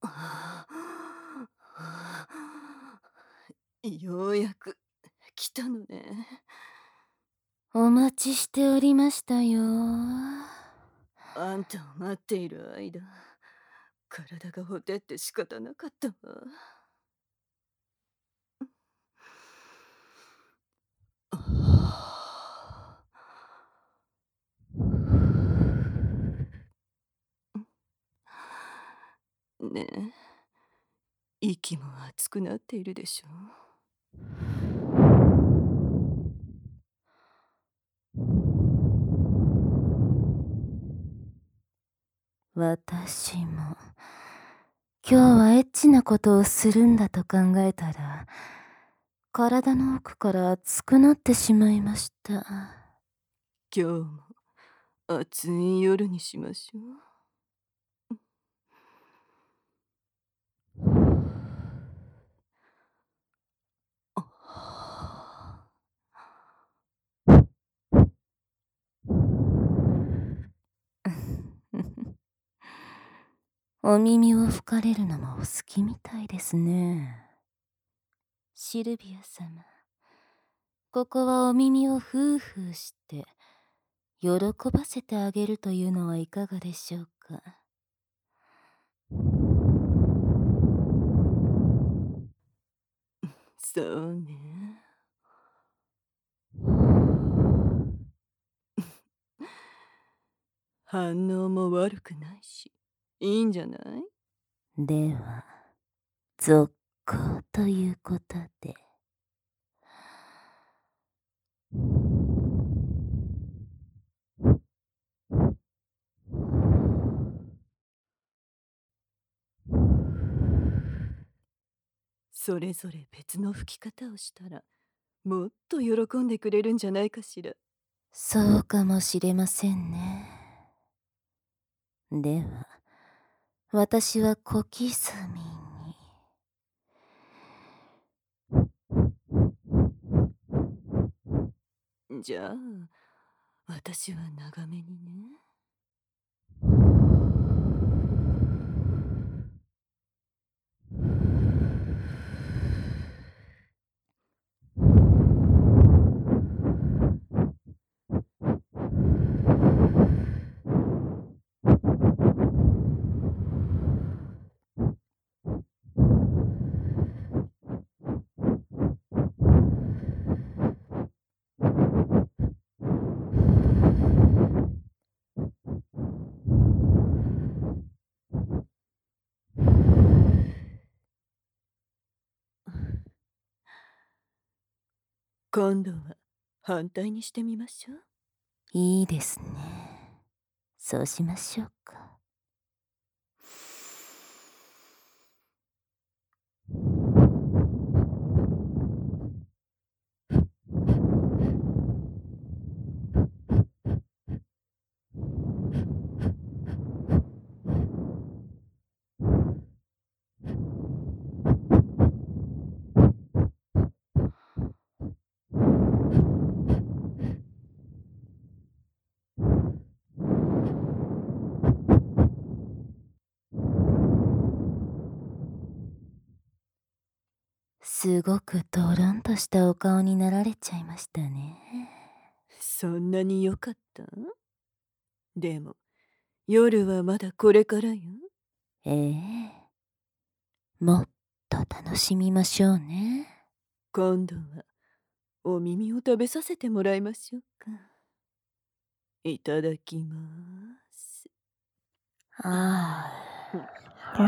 ようやく来たのね。 お待ちしておりましたよ。 あんたを待っている間、体がほてって仕方なかったわ。ねえ、息も熱くなっているでしょ。 私も今日はエッチなことをするんだと考えたら、体の奥から熱くなってしまいました。 今日も暑い夜にしましょう。 お耳を吹かれるのもお好きみたいですね。シルビア様、ここはお耳をフーフーして喜ばせてあげるというのはいかがでしょうか。 そうね。反応も悪くないし、いいんじゃない？ では、続行ということで。 それぞれ別の吹き方をしたら、もっと喜んでくれるんじゃないかしら。 そうかもしれませんね。では、私は小刻みに。 じゃあ、私は長めにね。今度は反対にしてみましょう。 いいですね。そうしましょうか。すごくドロンとしたお顔になられちゃいましたね。 そんなに良かった？でも、夜はまだこれからよ。 ええ、もっと楽しみましょうね。 今度はお耳を食べさせてもらいましょうか。いただきます。 あうん。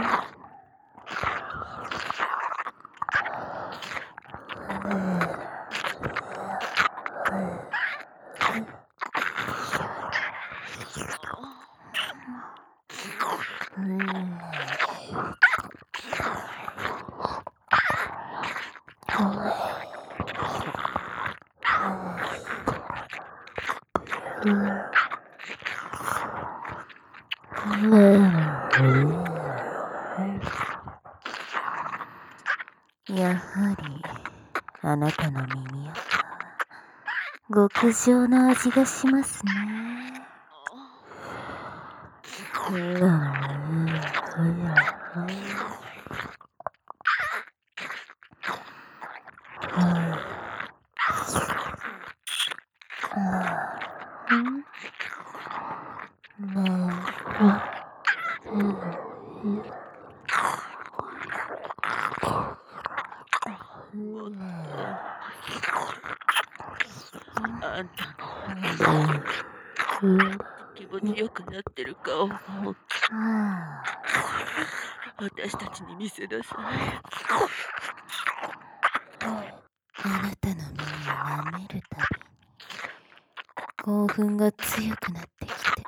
やはり、あなたの耳は、極上の味がしますね。 もっとあんたの気持ちよくなってる顔を私たちに見せなさい。 あなたの耳を舐めるたびに興奮が強くなってきて、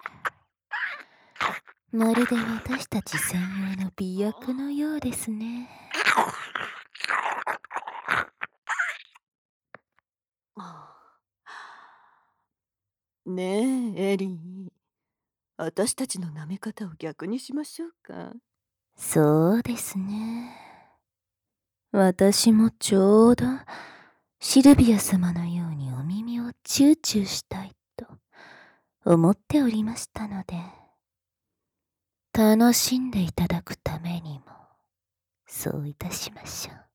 まるで私たち専用の美薬のようですね。 ねえ、エリー。私たちの舐め方を逆にしましょうか。 そうですね。私もちょうどシルビア様のようにお耳をチューチューしたいと思っておりましたので、楽しんでいただくためにもそういたしましょう。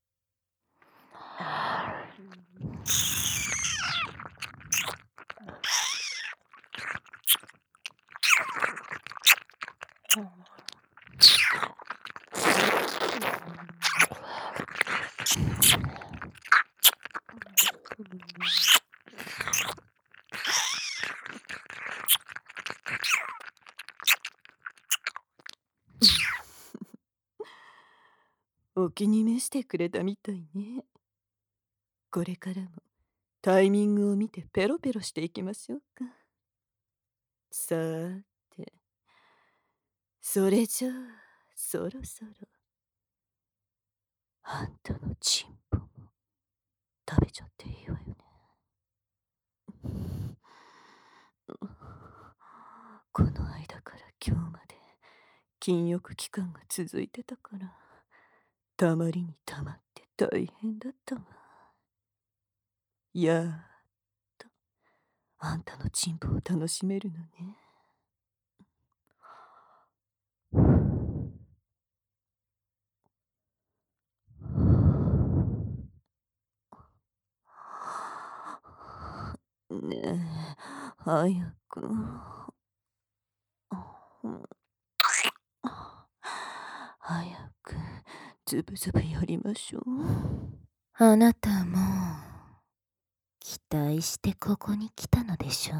お気に召してくれたみたいね。これからもタイミングを見てペロペロしていきましょうか。さーて、それじゃあそろそろあんたのチンポも食べちゃっていいわよね。この間から今日まで禁欲期間が続いてたから、たまりにたまって大変だったわ。やーっとあんたのチンポを楽しめるのね。ねえ、早く。早く、ズブズブやりましょう。 あなたも期待してここに来たのでしょう。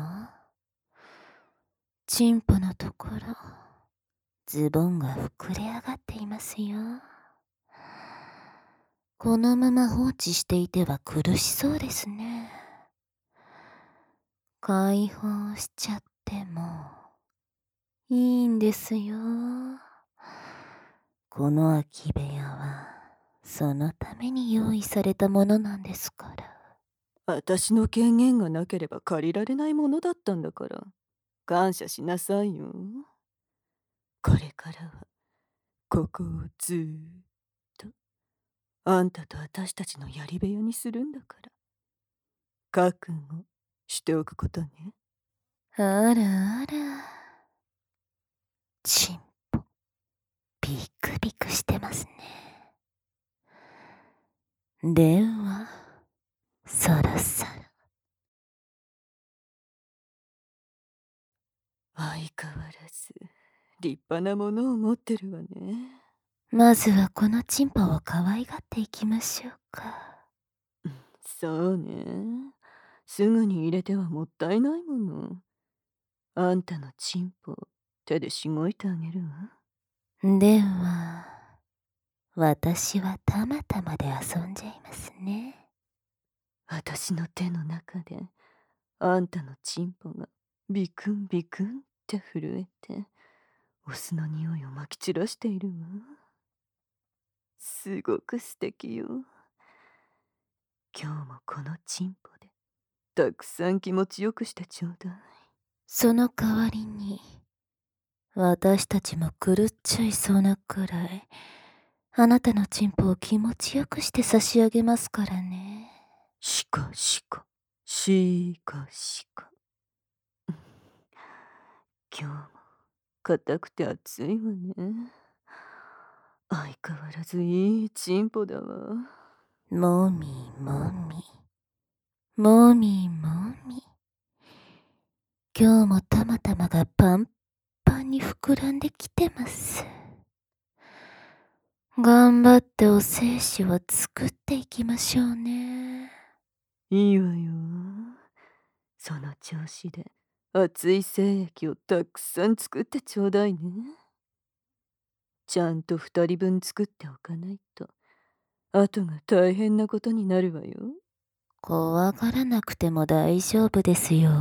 チンポのところ、ズボンが膨れ上がっていますよ。このまま放置していては苦しそうですね。解放しちゃってもいいんですよ。この空き部屋はそのために用意されたものなんですから。 私の権限がなければ借りられないものだったんだから、感謝しなさいよ。これからはここをずーっとあんたと私たちのやり部屋にするんだから、覚悟しておくことね。 あらあら、チンポビクビクしてますね。ではそろそろ。 相変わらず立派なものを持ってるわね。 まずはこのチンポを可愛がっていきましょうか。 そうね。すぐに入れてはもったいないもの。あんたのチンポ手でしごいてあげるわ。 では私はたまたまで遊んじゃいますね。 私の手の中であんたのチンポがビクンビクンって震えてお酢の匂いをまき散らしているわ。すごく素敵よ。今日もこのチンポでたくさん気持ちよくしてちょうだい。 その代わりに私たちも狂っちゃいそうなくらいあなたのチンポを気持ちよくして差し上げますからね。 しかしかしかしか今日も硬くて熱いわね。相変わらずいいチンポだわ。 もみもみもみもみ。今日もたまたまがパンパンに膨らんできてます。 頑張ってお精子を作っていきましょうね。 いいわよ。その調子で熱い精液をたくさん作ってちょうだいね。ちゃんと2人分作っておかないと後が大変なことになるわよ。 怖がらなくても大丈夫ですよ。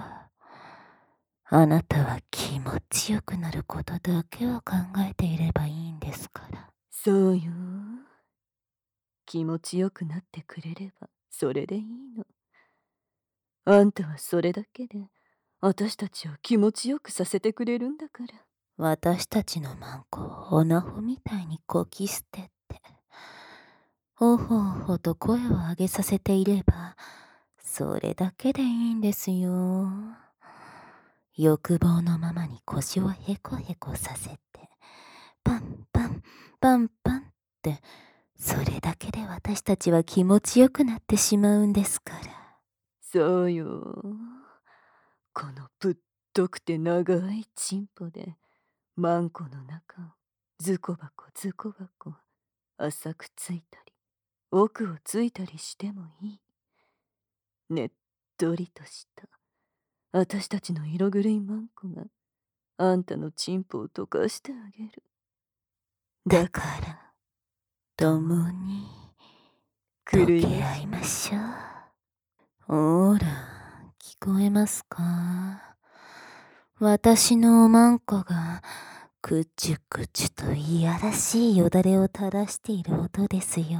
あなたは気持ちよくなることだけを考えていればいいんですから。 そうよ。気持ちよくなってくれればそれでいいの。あんたはそれだけで私たちを気持ちよくさせてくれるんだから。 私たちのマンコをオナホみたいにこき捨てて、ほほほと声を上げさせていれば、それだけでいいんですよ。欲望のままに腰をへこへこさせて、パンパン、パンパンって、それだけで私たちは気持ちよくなってしまうんですから。 そうよ。このぶっとくて長いチンポでマンコの中をズコバコ浅くついたり奥をついたりしてもいい。ねっとりとした私たちの色狂いマンコがあんたのチンポを溶かしてあげる。 だから、共に溶け合いましょう。ほら、聞こえますか？私のおまんこが、くちゅくちゅといやらしいよだれを垂らしている音ですよ。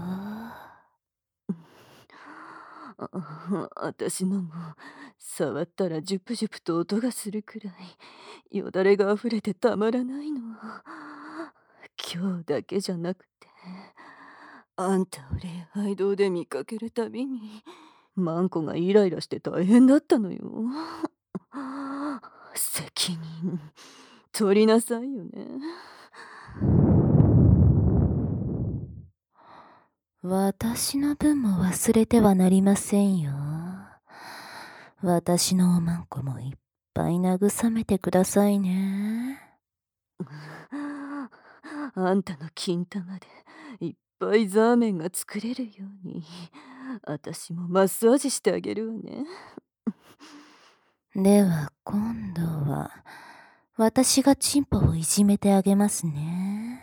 私のも触ったらジュプジュプと音がするくらいよだれがあふれてたまらないの。今日だけじゃなくてあんたを礼拝堂で見かけるたびにマンコがイライラして大変だったのよ。責任取りなさいよね。 私の分も忘れてはなりませんよ。私のおまんこもいっぱい慰めてくださいね。 あんたの金玉でいっぱいザーメンが作れるように私もマッサージしてあげるわね。 では今度は私がチンポをいじめてあげますね。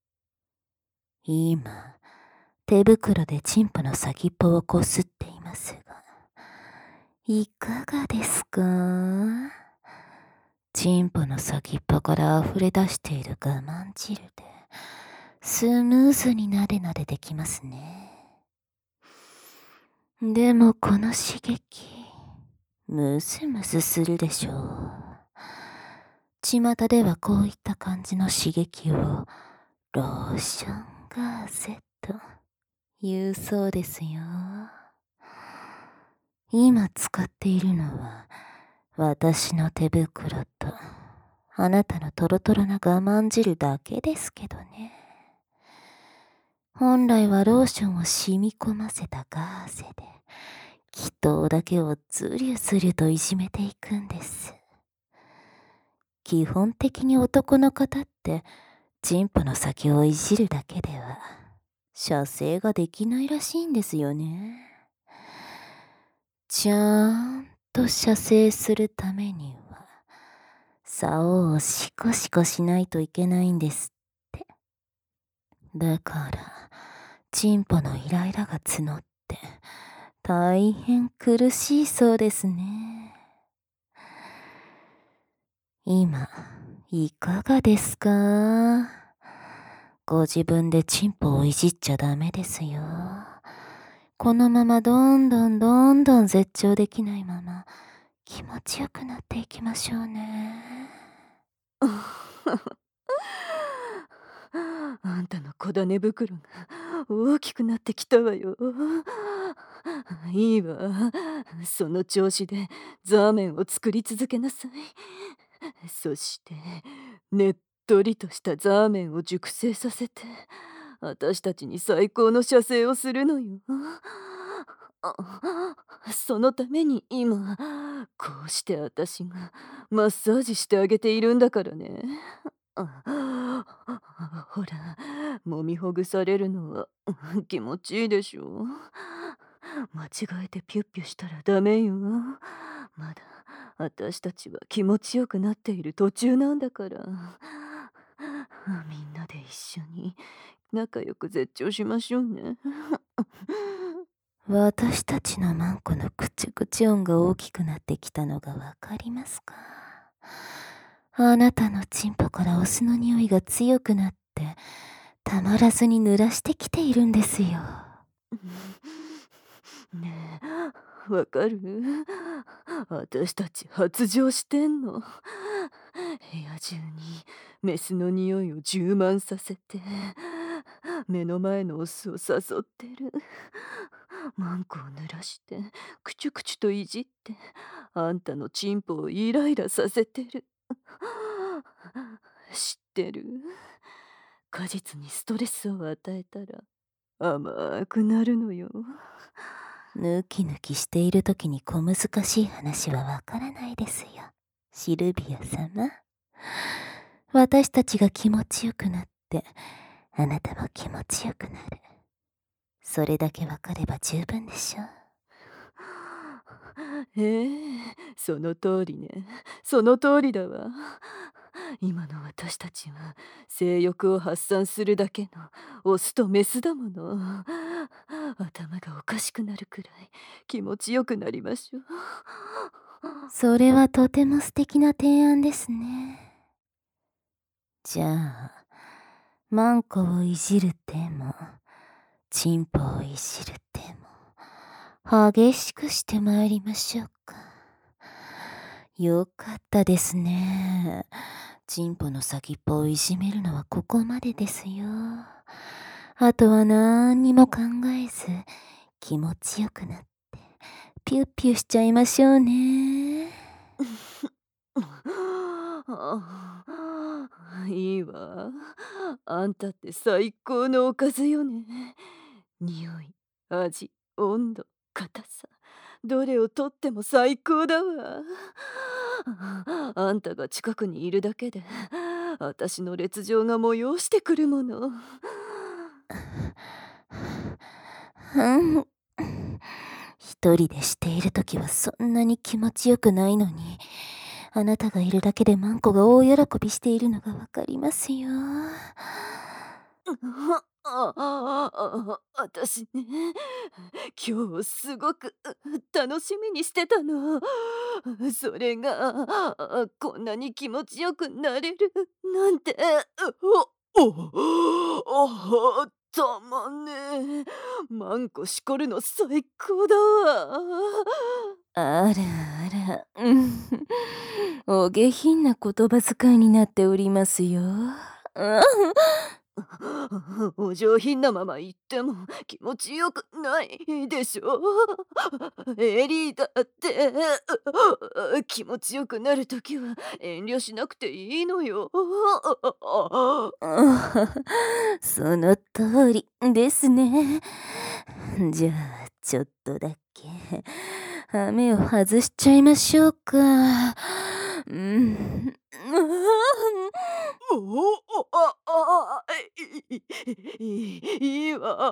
今、手袋でチンポの先っぽをこすっていますが、いかがですか？チンポの先っぽから溢れ出している我慢汁で、スムーズになでなでできますね。でもこの刺激、ムスムスするでしょう。巷ではこういった感じの刺激を、ローションガーゼと言うそうですよ。今使っているのは、私の手袋と、あなたのトロトロな我慢汁だけですけどね。本来はローションを染み込ませたガーゼで、気筒だけをズリュズリュといじめていくんです。基本的に男の方って、チンポの先をいじるだけでは、射精ができないらしいんですよね。ちゃんと射精するためには、竿をシコシコしないといけないんですって。だから、チンポのイライラが募って、大変苦しいそうですね。今、いかがですか？ご自分でチンポをいじっちゃダメですよ。このままどんどん絶頂できないまま気持ちよくなっていきましょうね。 あんたの小種袋が大きくなってきたわよ。いいわ。その調子でザーメンを作り続けなさい。そしてねっとりとしたザーメンを熟成させて私たちに最高の射精をするのよ。そのために今こうして私がマッサージしてあげているんだからね。 ほら、揉みほぐされるのは気持ちいいでしょ。間違えてピュッピュしたらダメよ。まだ私たちは気持ちよくなっている途中なんだから。みんなで一緒に仲良く絶頂しましょうね。 私たちのマンコのクチクチ音が大きくなってきたのがわかりますか？あなたのチンポからオスの匂いが強くなって、たまらずに濡らしてきているんですよ。 ねえ、わかる？私たち発情してんの。部屋中にメスの匂いを充満させて、目の前のオスを誘ってる。マンコを濡らして、くちゅくちゅといじって、あんたのチンポをイライラさせてる。知ってる？果実にストレスを与えたら甘くなるのよ。 ヌキヌキしている時に小難しい話はわからないですよ。シルビア様。私たちが気持ちよくなって、あなたも気持ちよくなる。それだけわかれば十分でしょう。 ええ、その通りね。その通りだわ。今の私たちは性欲を発散するだけのオスとメスだもの。頭がおかしくなるくらい気持ちよくなりましょう。 それはとても素敵な提案ですね。じゃあ、マンコをいじる手も、チンポをいじる手も、激しくしてまいりましょうか。よかったですね。チンポの先っぽをいじめるのはここまでですよ。あとは何にも考えず、気持ちよくなって、ピュッピュしちゃいましょうね。 いいわ。あんたって最高のおかずよね。匂い、味、温度、硬さ。どれをとっても最高だわ。あんたが近くにいるだけで、私の烈情が催してくるもの。 一人でしているときはそんなに気持ちよくないのに、あなたがいるだけでマンコが大喜びしているのがわかりますよ。 私ね、今日すごく楽しみにしてたの。それがこんなに気持ちよくなれるなんて、たまんねえ。マンコしこるの最高だわ。 あらあら、お下品な言葉遣いになっておりますよ。 お上品なまま言っても気持ちよくないでしょ。エリーだって気持ちよくなるときは遠慮しなくていいのよ。 その通りですね。じゃあ、ちょっとだけ、羽目を外しちゃいましょうか。 おお、いいわ。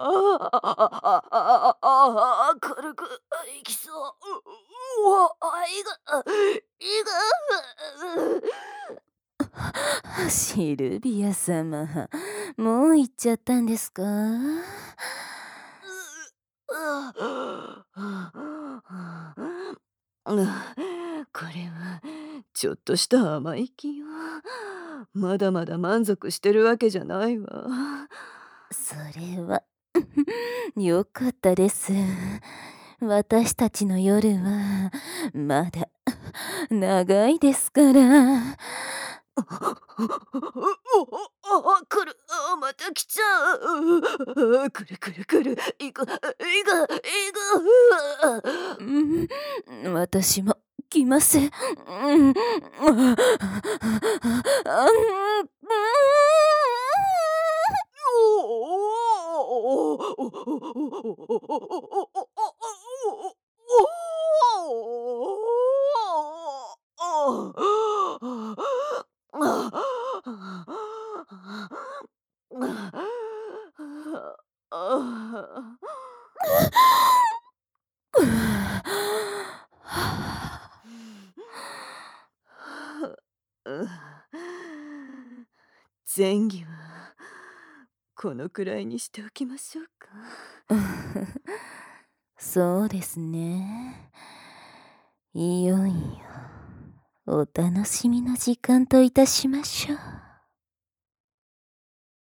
軽くいきそう。うわ、いが。 シルビア様、もう行っちゃったんですか？ これはちょっとした甘い気よ。まだまだ満足してるわけじゃないわ。 それはよかったです。私たちの夜はまだ長いですから。 来る、また来ちゃう。来る来る来る、行く、 私も来ません。 前儀はこのくらいにしておきましょうか。 そうですね。いよいよお楽しみの時間といたしましょう。